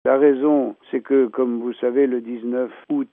sa raison, c'est que, comme vous savez, le 19 août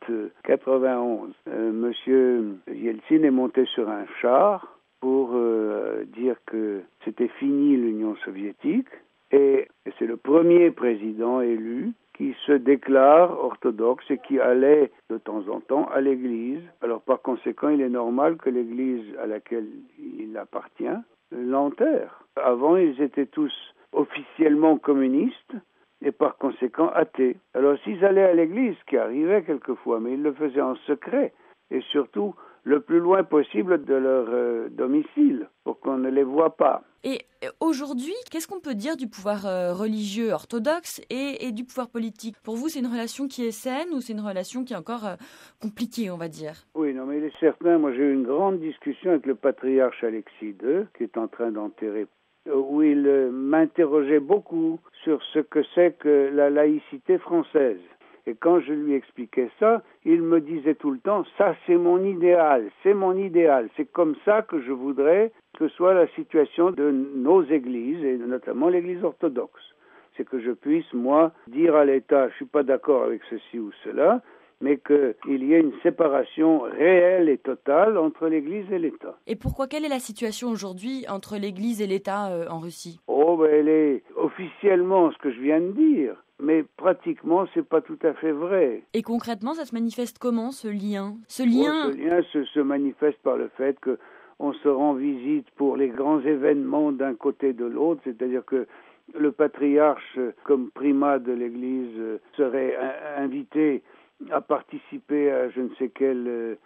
91, Monsieur Yeltsin est monté sur un char pour dire que c'était fini l'Union soviétique, et c'est le premier président élu qui se déclare orthodoxe et qui allait de temps en temps à l'église. Alors par conséquent, il est normal que l'église à laquelle il appartient l'enterre. Avant, ils étaient tous officiellement communistes et par conséquent athées. Alors s'ils allaient à l'église, ce qui arrivait quelquefois, mais ils le faisaient en secret et surtout le plus loin possible de leur domicile pour qu'on ne les voie pas. Et aujourd'hui, qu'est-ce qu'on peut dire du pouvoir religieux orthodoxe et du pouvoir politique? Pour vous, c'est une relation qui est saine ou c'est une relation qui est encore compliquée, on va dire? Oui, non, mais il est certain, moi j'ai eu une grande discussion avec le patriarche Alexis II, qui est en train d'enterrer, où il m'interrogeait beaucoup sur ce que c'est que la laïcité française. Et quand je lui expliquais ça, il me disait tout le temps, ça c'est mon idéal, c'est comme ça que je voudrais que soit la situation de nos églises, et notamment l'église orthodoxe. C'est que je puisse, moi, dire à l'État, je suis pas d'accord avec ceci ou cela, mais qu'il y ait une séparation réelle et totale entre l'Église et l'État. Et pourquoi, quelle est la situation aujourd'hui entre l'Église et l'État en Russie? Elle est officiellement ce que je viens de dire, mais pratiquement, c'est pas tout à fait vrai. Et concrètement, ça se manifeste comment, ce lien? Ce lien se manifeste par le fait qu'on se rend visite pour les grands événements d'un côté de l'autre, c'est-à-dire que le patriarche, comme primat de l'Église, serait invité à participer à je ne sais quel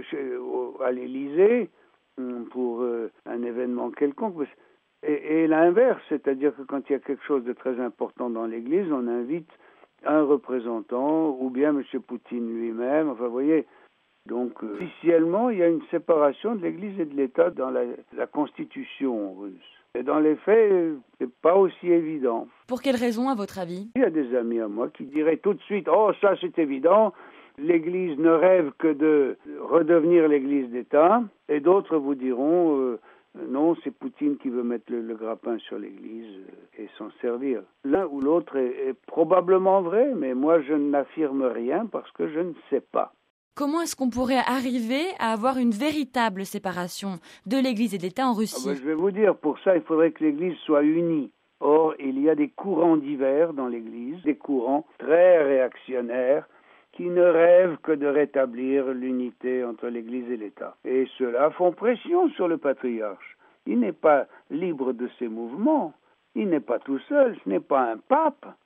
à l'Élysée pour un événement quelconque. Et l'inverse, c'est-à-dire que quand il y a quelque chose de très important dans l'Église, on invite un représentant ou bien M. Poutine lui-même. Enfin, vous voyez, donc officiellement, il y a une séparation de l'Église et de l'État dans la constitution russe. Et dans les faits, c'est pas aussi évident. Pour quelle raison, à votre avis? Il y a des amis à moi qui diraient tout de suite « Oh, ça c'est évident, l'Église ne rêve que de redevenir l'Église d'État », et d'autres vous diront non, c'est Poutine qui veut mettre le grappin sur l'Église et s'en servir. L'un ou l'autre est probablement vrai, mais moi je n'affirme rien parce que je ne sais pas. Comment est-ce qu'on pourrait arriver à avoir une véritable séparation de l'Église et de l'État en Russie? Je vais vous dire, pour ça, il faudrait que l'Église soit unie. Or, il y a des courants divers dans l'Église, des courants très réactionnaires qui ne rêvent que de rétablir l'unité entre l'Église et l'État. Et ceux-là font pression sur le patriarche. Il n'est pas libre de ses mouvements. Il n'est pas tout seul, ce n'est pas un pape.